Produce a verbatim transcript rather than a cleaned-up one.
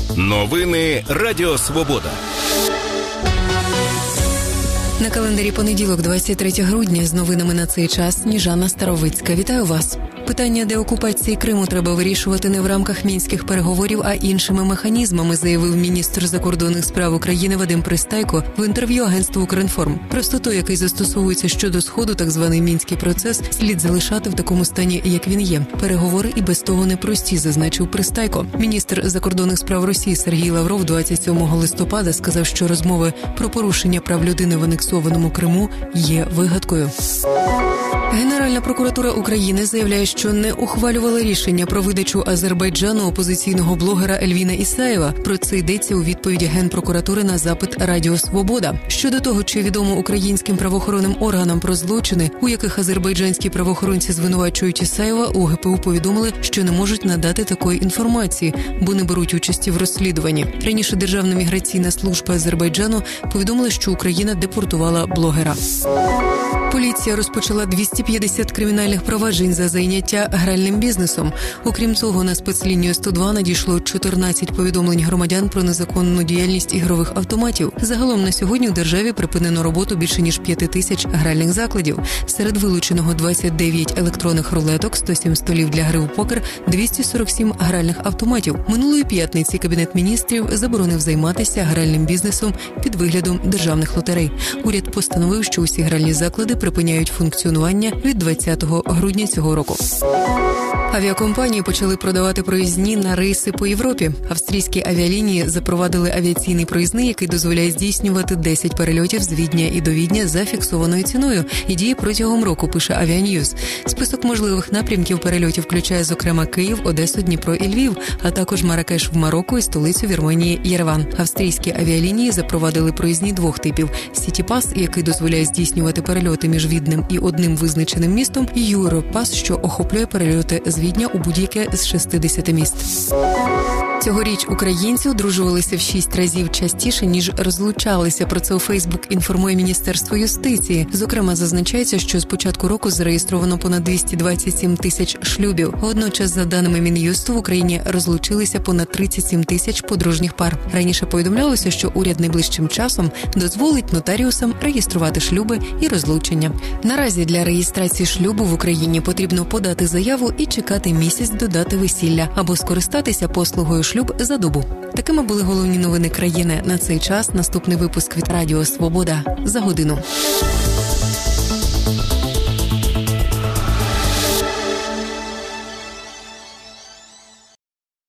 Новини Радіо Свобода. На календарі понеділок, двадцять третє грудня, з новинами на цей час Сніжана Старовицька. Вітаю вас. Питання деокупації Криму треба вирішувати не в рамках мінських переговорів, а іншими механізмами, заявив міністр закордонних справ України Вадим Пристайко в інтерв'ю агентству «Укрінформ». Просто той, який застосовується щодо Сходу, так званий мінський процес, слід залишати в такому стані, як він є. Переговори і без того непрості, зазначив Пристайко. Міністр закордонних справ Росії Сергій Лавров двадцять сьомого листопада сказав, що розмови про порушення прав людини в анексованому Криму є вигадкою. Генеральна прокуратура України заявляє, що не ухвалювала рішення про видачу Азербайджану опозиційного блогера Ельвіна Ісаєва. Про це йдеться у відповіді Генпрокуратури на запит Радіо Свобода. Щодо того, чи відомо українським правоохоронним органам про злочини, у яких азербайджанські правоохоронці звинувачують Ісаєва, у ге пе у повідомили, що не можуть надати такої інформації, бо не беруть участі в розслідуванні. Раніше Державна міграційна служба Азербайджану повідомила, що Україна депортувала блогера. Поліція розпочала двісті п'ятдесят кримінальних проваджень за зайняття гральним бізнесом. Окрім цього, на спецлінію сто два надійшло чотирнадцять повідомлень громадян про незаконну діяльність ігрових автоматів. Загалом на сьогодні у державі припинено роботу більше ніж п'ять тисяч гральних закладів. Серед вилученого двадцять дев'ять електронних рулеток, сто сім столів для гри у покер, двісті сорок сім гральних автоматів. Минулої п'ятниці Кабінет міністрів заборонив займатися гральним бізнесом під виглядом державних лотерей. Уряд постановив, що усі гральні заклади припиняють функціонування від двадцятого грудня цього року. Авіакомпанії почали продавати проїзні на рейси по Європі. Австрійські авіалінії запровадили авіаційний проїзний, який дозволяє здійснювати десять перельотів з Відня і до Відня за фіксованою ціною і діє протягом року, пише Авіаньюз. Список можливих напрямків перельотів включає, зокрема, Київ, Одесу, Дніпро і Львів, а також Марракеш в Марокко і столицю Вірменії Єреван. Австрійські авіалінії запровадили проїзні двох типів – Сітіпас, який дозволяє здійснювати перельоти між Віднем і одним визначеним містом, і Юропас, що охоплює перельоти з Відня у будь-яке з шістдесяти міст. Цьогоріч українці одружувалися в шість разів частіше, ніж розлучалися. Про це у Фейсбук інформує Міністерство юстиції. Зокрема, зазначається, що з початку року зареєстровано понад двісті двадцять сім тисяч шлюбів. Водночас, за даними Мін'юсту, в Україні розлучилися понад тридцять сім тисяч подружніх пар. Раніше повідомлялося, що уряд найближчим часом дозволить нотаріусам реєструвати шлюби і розлучення. Наразі для реєстрації шлюбу в Україні потрібно подати заяву і чекати місяць до дати весілля або скористатися послугою шлюб за добу. Такими були головні новини країни на цей час. Наступний випуск від Радіо Свобода за годину.